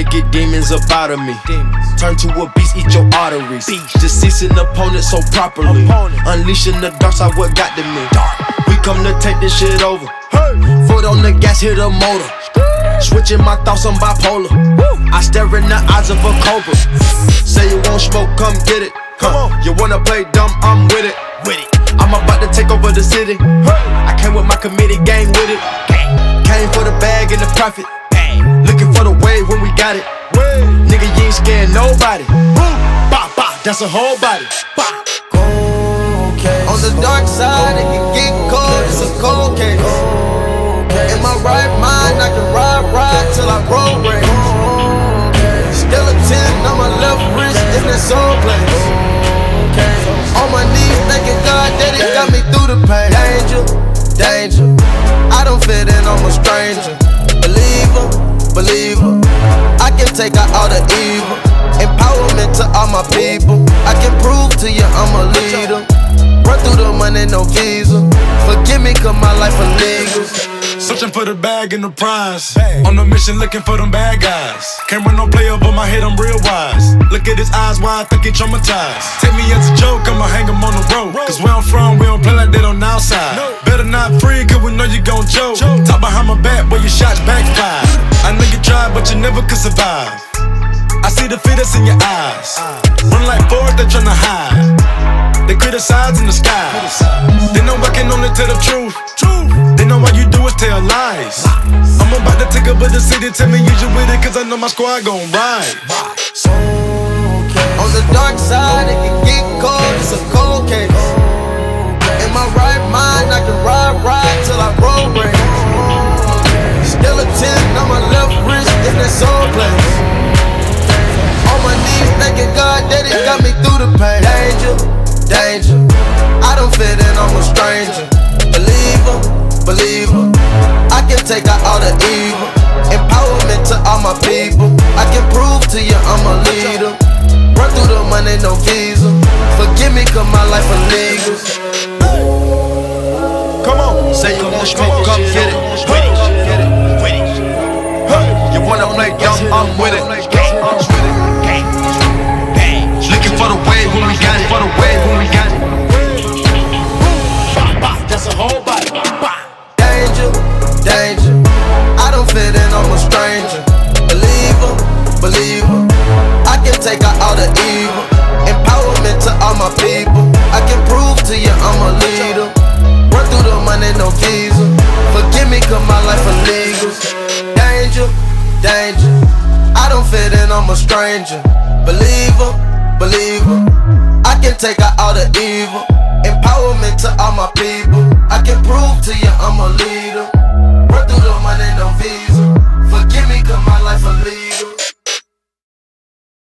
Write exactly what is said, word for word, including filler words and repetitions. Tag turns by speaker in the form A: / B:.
A: to get demons up out of me. Turn to a beast, eat your arteries. Deceasing opponents so properly. Unleashing the dark side, what got to me. We come to take this shit over. Foot on the gas, hit a motor. Switching my thoughts, I'm bipolar. I stare in the eyes of a cobra. Say you won't smoke, come get it. Huh. You wanna play dumb, I'm with it. I'm about to take over the city. I came with my committee gang with it. Came for the bag and the profit. Looking for the wave when we got it. Nigga, you ain't scared nobody. Bah, bah, that's a whole body. Bah.
B: On the dark side, it can get cold, it's a cold case. In my right mind, I can ride, ride till I roll race. Still a ten on my left wrist, in this old place. On my knees, thanking God that it got me through the pain. Danger, danger, I don't fit in, I'm a stranger. Believer, believer, I can take out all the evil. Empowerment to all my people. I can prove to you I'm a leader. Run through the money, no visa. Forgive me, cause my life illegal.
C: Searching for the bag and the prize. On a mission looking for them bad guys. Can't run no play up on my head, I'm real wise. Look at his eyes, why I think he traumatized. Take me as a joke, I'ma hang him on the road. Cause where I'm from, we don't play like that on the outside. Better not free, cause we know you gon' choke. Talk behind my back, boy, your shots backfire. I know you tried, but you never could survive. I see the fear that's in your eyes. Run like Forrest, they tryna hide. They criticize in the sky. They know I can only tell the truth. They know all you do is tell lies. I'm about to take over the city, tell me you just with it, cause I know my squad gon' ride.
B: On the dark side, it can get cold, it's a cold case. In my right mind, I can ride, ride till I roll race. Still a ten on my left wrist, in this old place. On my knees, thanking God that it got me through the pain. Danger, danger, I don't fit in, I'm a stranger. Believer, believer, I can take out all the evil. Empowerment to all my people. I can prove to you I'm a leader. Run through the money, no visa. Forgive me, cause my life illegal.
A: Come on, say you wanna smoke, come get it. With it, get it, with it. You wanna play dumb, I'm with it. Looking for the wave when we got it. For the wave when we got it. That's a whole body.
B: Danger, danger, I don't fit in, I'm a stranger. Believer, believer, I can take out all the evil. Empowerment to all my people. I can prove to you I'm a leader. Run through the money, no visa. Forgive me, cause my life illegal. Danger, danger, I don't fit in, I'm a stranger. Believer, believer, I can take out all the evil. Empowerment to all my people.